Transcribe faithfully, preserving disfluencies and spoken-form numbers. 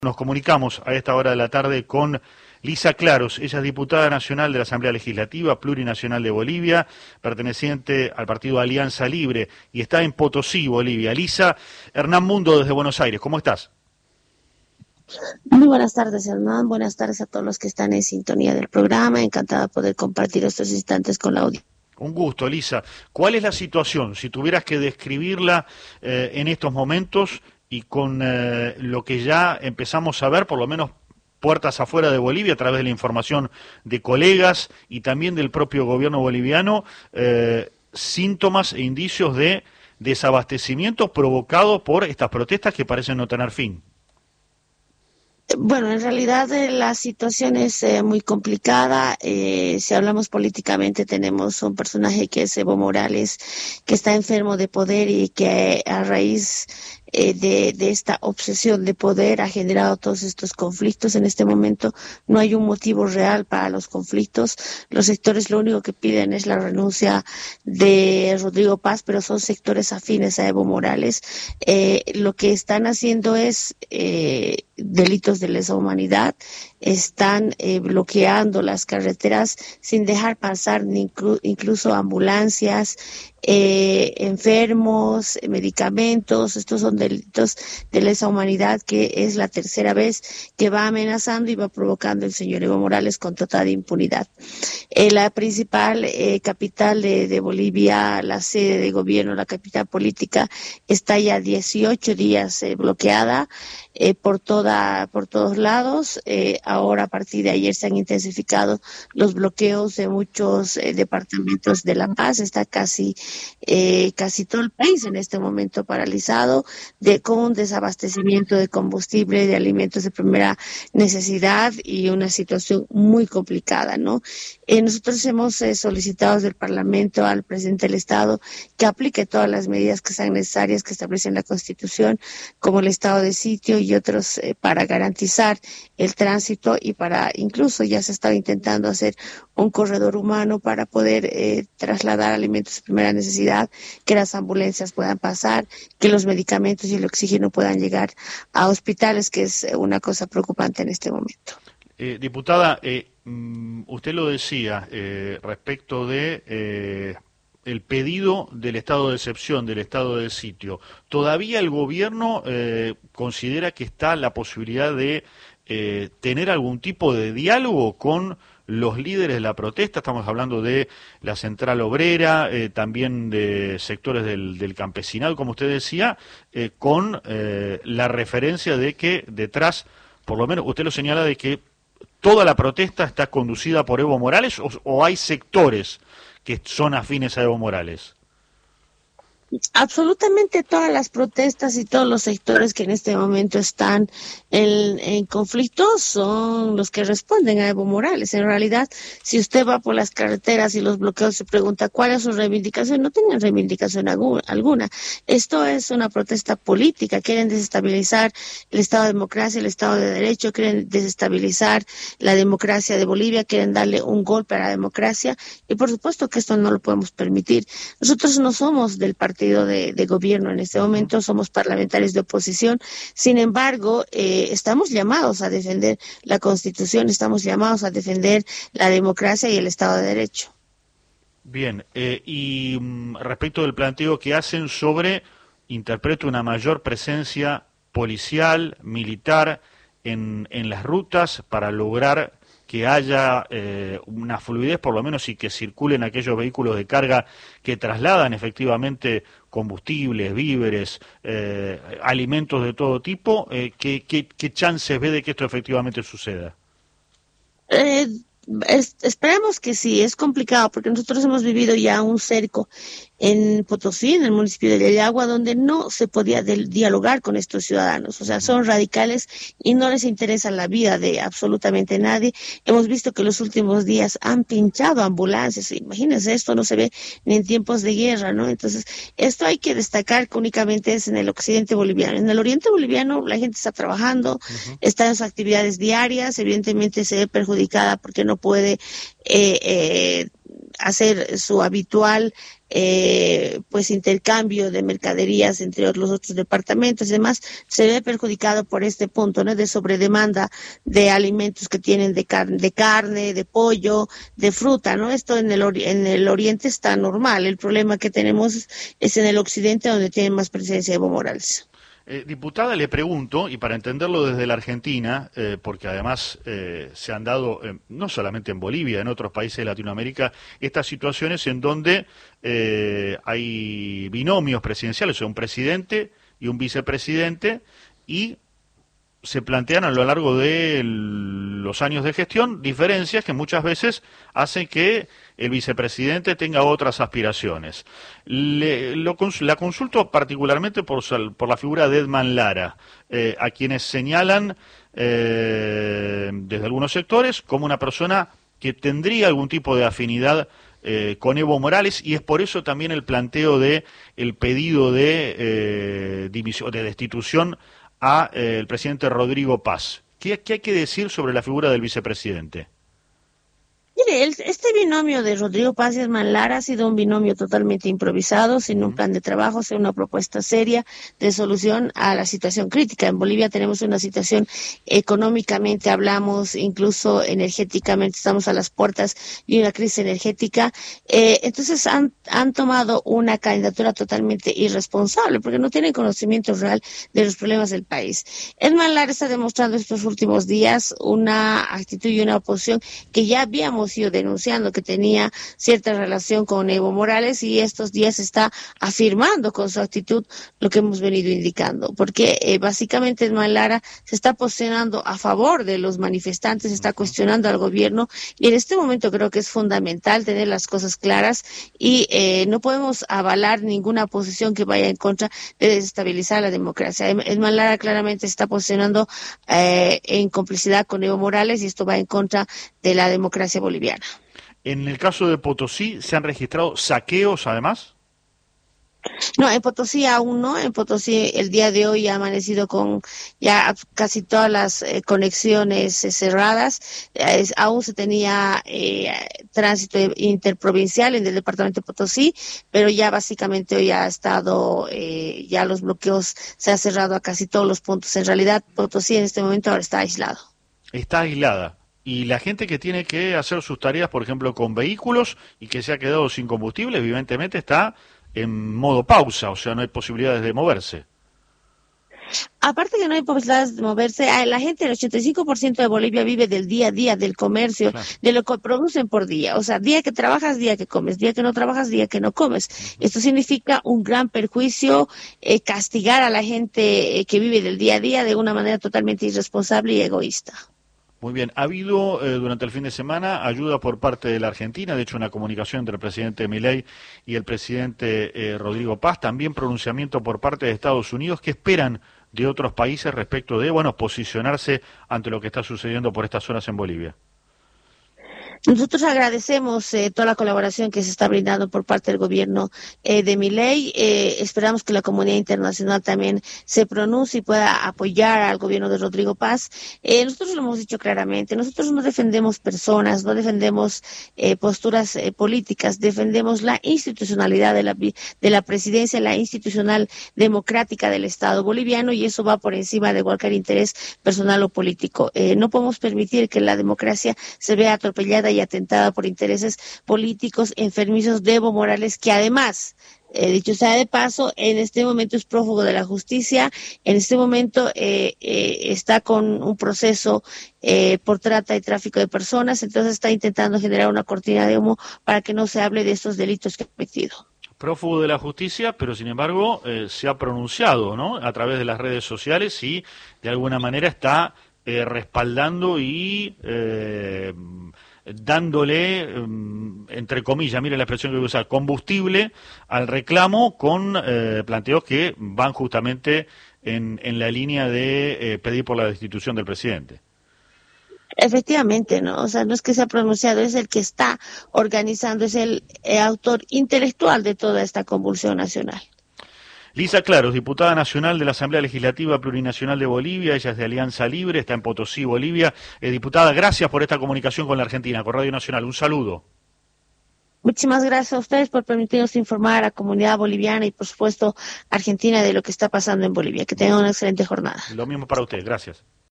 Nos comunicamos a esta hora de la tarde con Lisa Claros. Ella es diputada nacional de la Asamblea Legislativa Plurinacional de Bolivia, perteneciente al partido Alianza Libre, y está en Potosí, Bolivia. Lisa, Hernán Mundo desde Buenos Aires, ¿cómo estás? Muy buenas tardes, Hernán. Buenas tardes a todos los que están en sintonía del programa. Encantada de poder compartir estos instantes con la audiencia. Un gusto, Lisa. ¿Cuál es la situación, si tuvieras que describirla eh, en estos momentos y con eh, lo que ya empezamos a ver, por lo menos puertas afuera de Bolivia, a través de la información de colegas y también del propio gobierno boliviano, eh, síntomas e indicios de desabastecimiento provocado por estas protestas que parecen no tener fin? Bueno, en realidad eh, la situación es eh, muy complicada. Eh, si hablamos políticamente, tenemos un personaje que es Evo Morales, que está enfermo de poder y que a raíz eh, de, de esta obsesión de poder ha generado todos estos conflictos. En este momento no hay un motivo real para los conflictos. Los sectores lo único que piden es la renuncia de Rodrigo Paz, pero son sectores afines a Evo Morales. Eh, lo que están haciendo es eh, delitos de lesa humanidad, están eh, bloqueando las carreteras sin dejar pasar ni inclu incluso ambulancias, eh, enfermos, medicamentos. Estos son delitos de lesa humanidad que es la tercera vez que va amenazando y va provocando el señor Evo Morales con total impunidad. Eh, la principal eh, capital de, de Bolivia, la sede de gobierno, la capital política, está ya dieciocho días eh, bloqueada eh, por toda por todos lados. Eh, ahora, a partir de ayer, se han intensificado los bloqueos de muchos eh, departamentos de La Paz. Está casi eh, casi todo el país en este momento paralizado, de con un desabastecimiento de combustible, de alimentos de primera necesidad y una situación muy complicada, ¿no? Eh, nosotros hemos eh, solicitado desde el Parlamento al presidente del Estado que aplique todas las medidas que sean necesarias, que establecen la Constitución, como el estado de sitio y otros, eh, para garantizar el tránsito, y para, incluso ya se estaba intentando hacer un corredor humano para poder eh, trasladar alimentos de primera necesidad, que las ambulancias puedan pasar, que los medicamentos y el oxígeno puedan llegar a hospitales, que es una cosa preocupante en este momento. Eh, diputada, eh, usted lo decía eh, respecto de eh, el pedido del estado de excepción, del estado de sitio. ¿Todavía el gobierno eh, considera que está la posibilidad de eh, tener algún tipo de diálogo con los líderes de la protesta? Estamos hablando de la Central Obrera, eh, también de sectores del, del campesinado, como usted decía, eh, con eh, la referencia de que detrás, por lo menos usted lo señala, de que ¿toda la protesta está conducida por Evo Morales o, o hay sectores que son afines a Evo Morales? Absolutamente todas las protestas y todos los sectores que en este momento están en, en conflicto son los que responden a Evo Morales. En realidad, si usted va por las carreteras y los bloqueos, se pregunta cuál es su reivindicación, no tienen reivindicación alguna. Esto es una protesta política. Quieren desestabilizar el Estado de democracia, el Estado de derecho, quieren desestabilizar la democracia de Bolivia, quieren darle un golpe a la democracia, y por supuesto que esto no lo podemos permitir. Nosotros no somos del partido De, de gobierno en este momento, somos parlamentarios de oposición. Sin embargo, eh, estamos llamados a defender la Constitución, estamos llamados a defender la democracia y el Estado de Derecho. Bien, eh, y mm, respecto del planteo que hacen sobre, interpreto, una mayor presencia policial, militar en, en las rutas para lograr que haya eh, una fluidez, por lo menos, y que circulen aquellos vehículos de carga que trasladan efectivamente combustibles, víveres, eh, alimentos de todo tipo. Eh, ¿qué, qué, ¿Qué chances ve de que esto efectivamente suceda? Eh, es, esperemos que sí. Es complicado porque nosotros hemos vivido ya un cerco en Potosí, en el municipio de Yayagua, donde no se podía dialogar con estos ciudadanos. O sea, son radicales y no les interesa la vida de absolutamente nadie. Hemos visto que los últimos días han pinchado ambulancias. Imagínense, esto no se ve ni en tiempos de guerra, ¿no? Entonces, esto hay que destacar que únicamente es en el occidente boliviano. En el oriente boliviano la gente está trabajando, uh-huh. está en sus actividades diarias, evidentemente se ve perjudicada porque no puede eh, eh, hacer su habitual eh, pues intercambio de mercaderías entre los otros departamentos y demás, se ve perjudicado por este punto, ¿no? De sobredemanda de alimentos que tienen de carne, de carne, de pollo, de fruta, ¿no? Esto en el ori- en el oriente está normal. El problema que tenemos es en el occidente, donde tiene más presencia Evo Morales. Eh, diputada, le pregunto, y para entenderlo desde la Argentina, eh, porque además eh, se han dado, eh, no solamente en Bolivia, en otros países de Latinoamérica, estas situaciones en donde eh, hay binomios presidenciales, o sea, un presidente y un vicepresidente, y se plantean a lo largo de los años de gestión diferencias que muchas veces hacen que el vicepresidente tenga otras aspiraciones. Le, lo, la consulto particularmente por, por la figura de Edman Lara, eh, a quienes señalan eh, desde algunos sectores como una persona que tendría algún tipo de afinidad eh, con Evo Morales, y es por eso también el planteo de el pedido de, eh, dimisión, de destitución a eh, el presidente Rodrigo Paz. ¿Qué, ¿Qué hay que decir sobre la figura del vicepresidente? Mire, el, este binomio de Rodrigo Paz y Edman Lara ha sido un binomio totalmente improvisado, sin un plan de trabajo, sin una propuesta seria de solución a la situación crítica. En Bolivia tenemos una situación económicamente, hablamos, incluso energéticamente, estamos a las puertas de una crisis energética. Eh, entonces han, han tomado una candidatura totalmente irresponsable, porque no tienen conocimiento real de los problemas del país. Edman Lara está demostrando estos últimos días una actitud y una oposición que ya habíamos ido denunciando, que tenía cierta relación con Evo Morales, y estos días está afirmando con su actitud lo que hemos venido indicando, porque eh, básicamente Edman Lara se está posicionando a favor de los manifestantes, se está cuestionando al gobierno, y en este momento creo que es fundamental tener las cosas claras y eh, no podemos avalar ninguna posición que vaya en contra de desestabilizar la democracia. Edman Lara claramente se está posicionando eh, en complicidad con Evo Morales, y esto va en contra de la democracia boliviana. En el caso de Potosí, ¿se han registrado saqueos además? No, en Potosí aún no. En Potosí el día de hoy ha amanecido con ya casi todas las eh, conexiones eh, cerradas. Eh, aún se tenía eh, tránsito interprovincial en el departamento de Potosí, pero ya básicamente hoy ha estado, eh, ya los bloqueos se ha cerrado a casi todos los puntos. En realidad Potosí en este momento ahora está aislado. Está aislada. Y la gente que tiene que hacer sus tareas, por ejemplo, con vehículos y que se ha quedado sin combustible, evidentemente está en modo pausa, o sea, no hay posibilidades de moverse. Aparte que no hay posibilidades de moverse, la gente, el ochenta y cinco por ciento de Bolivia vive del día a día, del comercio, claro, de lo que producen por día. O sea, día que trabajas, día que comes, día que no trabajas, día que no comes. Uh-huh. Esto significa un gran perjuicio, eh, castigar a la gente eh, que vive del día a día de una manera totalmente irresponsable y egoísta. Muy bien, ha habido eh, durante el fin de semana ayuda por parte de la Argentina, de hecho una comunicación entre el presidente Milei y el presidente eh, Rodrigo Paz, también pronunciamiento por parte de Estados Unidos. ¿Qué esperan de otros países respecto de, bueno, posicionarse ante lo que está sucediendo por estas zonas en Bolivia? Nosotros agradecemos eh, toda la colaboración que se está brindando por parte del gobierno eh, de Milei. Eh, esperamos que la comunidad internacional también se pronuncie y pueda apoyar al gobierno de Rodrigo Paz. Eh, nosotros lo hemos dicho claramente, nosotros no defendemos personas, no defendemos eh, posturas eh, políticas, defendemos la institucionalidad de la, de la presidencia, la institucional democrática del Estado boliviano, y eso va por encima de cualquier interés personal o político. Eh, no podemos permitir que la democracia se vea atropellada y atentada por intereses políticos enfermizos de Evo Morales, que además, eh, dicho sea de paso, en este momento es prófugo de la justicia, en este momento eh, eh, está con un proceso eh, por trata y tráfico de personas, entonces está intentando generar una cortina de humo para que no se hable de estos delitos que ha cometido. Prófugo de la justicia, pero sin embargo eh, se ha pronunciado, ¿no?, a través de las redes sociales, y de alguna manera está eh, respaldando y eh, dándole, entre comillas, mire la expresión que voy a usar, combustible al reclamo, con eh, planteos que van justamente en, en la línea de eh, pedir por la destitución del presidente. Efectivamente, ¿no? O sea, no es que se ha pronunciado, es el que está organizando, es el, el autor intelectual de toda esta convulsión nacional. Lisa Claros, diputada nacional de la Asamblea Legislativa Plurinacional de Bolivia, ella es de Alianza Libre, está en Potosí, Bolivia. Eh, diputada, gracias por esta comunicación con la Argentina, con Radio Nacional. Un saludo. Muchísimas gracias a ustedes por permitirnos informar a la comunidad boliviana y, por supuesto, argentina de lo que está pasando en Bolivia. Que tengan una excelente jornada. Lo mismo para usted, gracias.